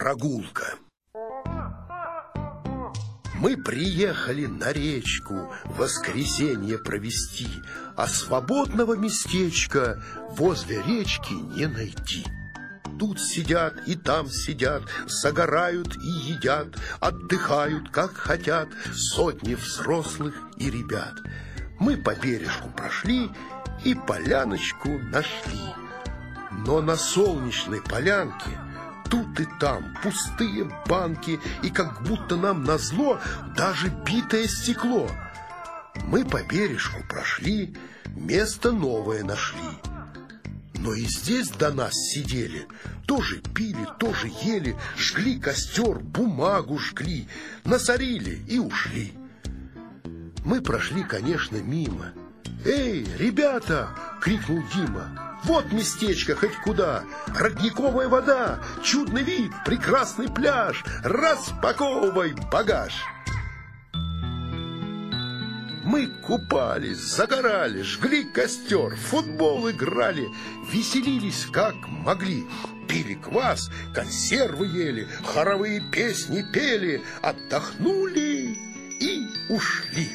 прогулка. Мы приехали на речку воскресенье провести, а свободного местечка возле речки не найти. Тут сидят и там сидят, загорают и едят, отдыхают, как хотят, сотни взрослых и ребят. Мы по бережку прошли и поляночку нашли. Но на солнечной полянке тут и там пустые банки, и как будто нам назло даже битое стекло. Мы по бережку прошли, место новое нашли. Но и здесь до нас сидели, тоже пили, тоже ели, жгли костер, бумагу жгли, насорили и ушли. Мы прошли, конечно, мимо. «Эй, ребята!» — крикнул Дима. «Вот местечко, хоть куда! Родниковая вода, чудный вид, прекрасный пляж! Распаковывай багаж!» Мы купались, загорали, жгли костер, в футбол играли, веселились как могли, пили квас, консервы ели, хоровые песни пели, отдохнули и ушли.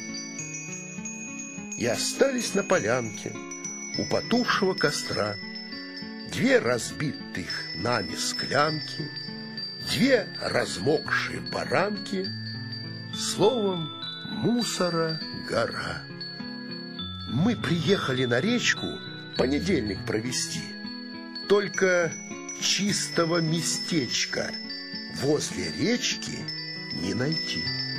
И остались на полянке у потухшего костра две разбитых нами склянки, две размокшие баранки, словом, мусора гора. Мы приехали на речку понедельник провести, только чистого местечка возле речки не найти.